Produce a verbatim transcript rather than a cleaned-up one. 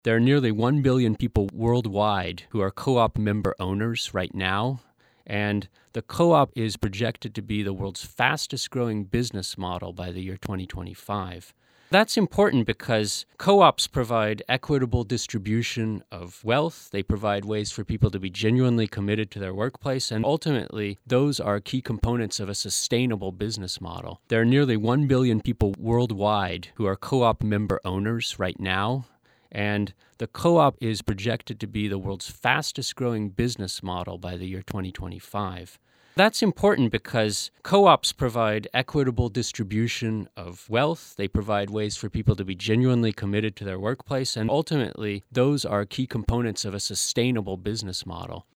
There are nearly one billion people worldwide who are co-op member owners right now, and the co-op is projected to be the world's fastest growing business model by the year twenty twenty-five. That's important because co-ops provide equitable distribution of wealth, they provide ways for people to be genuinely committed to their workplace, and ultimately, those are key components of a sustainable business model. There are nearly one billion people worldwide who are co-op member owners right now, and the co-op is projected to be the world's fastest growing business model by the year twenty twenty-five. That's important because co-ops provide equitable distribution of wealth, they provide ways for people to be genuinely committed to their workplace, and ultimately, those are key components of a sustainable business model.